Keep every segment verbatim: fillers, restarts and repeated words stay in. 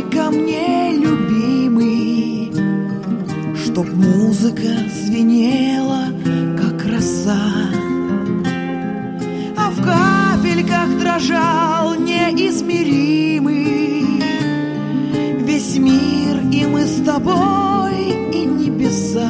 ко мне, любимый, чтоб музыка звенела, как роса, а в капельках дрожал неизмеримый весь мир, и мы с тобой, и небеса.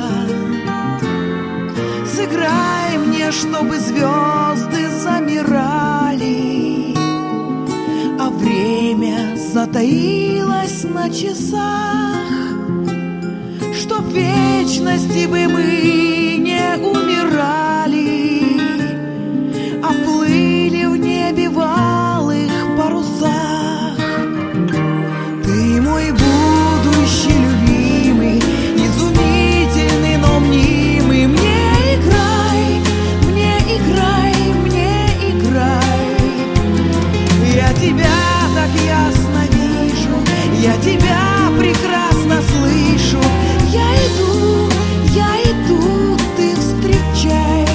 Сыграй мне, чтобы звезды замирали, а время затаилось на часах, чтоб в вечности бы мы не умирали, а плыли в небе в алых парусах. Ты мой будущий любимый, изумительный, но мнимый. Мне играй, мне играй, мне играй. Я тебя так ясно вижу, я тебя прекрасно слышу. Я иду, я иду, ты встречай.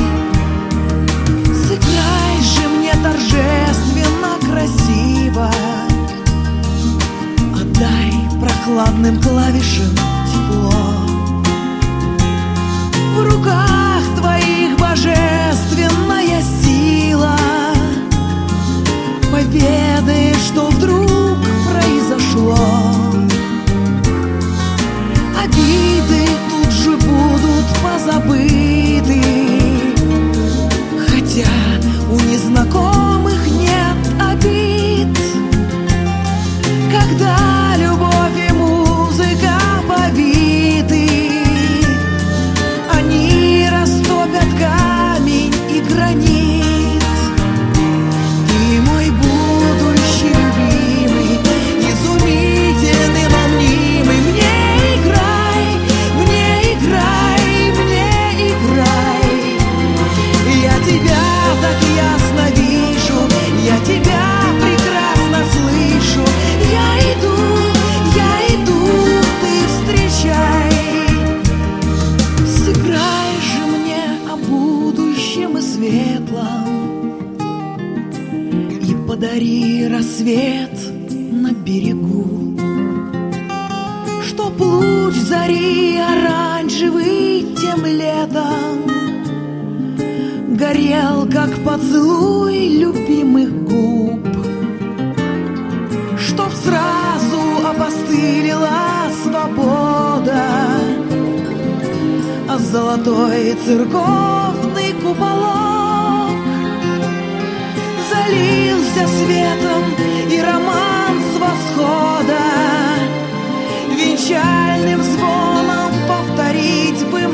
Сыграй же мне торжественно, красиво, отдай прохладным клавишам тепло. В руках твоих божественная сила, поведай, что вдруг произошло. Обиды тут же будут позабыты, хотя у незнакомых нет обид. Когда любовь и музыка повиты, они растопят камень и гранит. Ты мой будущий любимый, изумительный, но мнимый. Мне играй, мне играй, мне играй. Я тебя так ясно вижу, я тебя прекрасно слышу. Я иду, я иду, ты встречай. Сыграй же мне о будущем и светлом и подари рассвет на берегу, чтоб луч зари оранжевый тем летом горел, как поцелуй любимых губ, чтоб сразу опостылила свобода, а золотой церковный куполок залился светом, и роман с восхода венчальным звоном повторить бы